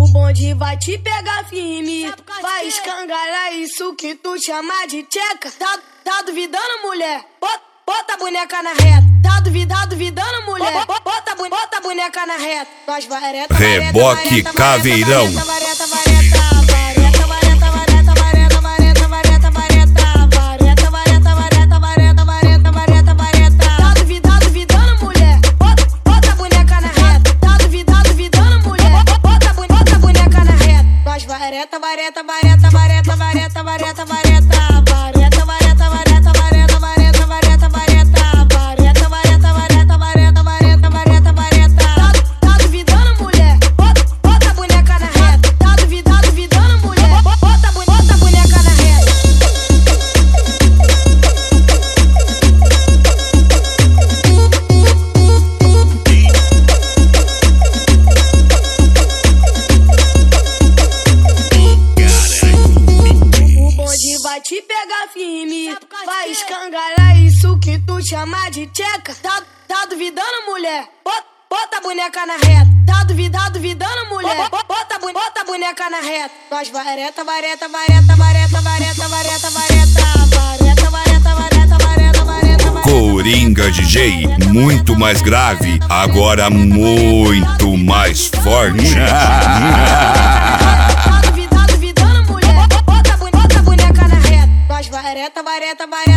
O bonde vai te pegar firme, vai escangalhar isso que tu chama de tcheca. Tá duvidando, mulher? Bota a boneca na reta. Tá duvidando, mulher? Bota a boneca na reta. Nós vareta, Reboque Caveirão. Vai te pegar firme, vai escangalhar isso que tu chama de tcheca. Tá duvidando, mulher? Bota a boneca na reta. Tá duvidando, mulher? Bota a boneca na reta. Nós vareta. Coringa DJ, muito mais grave, agora muito mais forte. Vareta.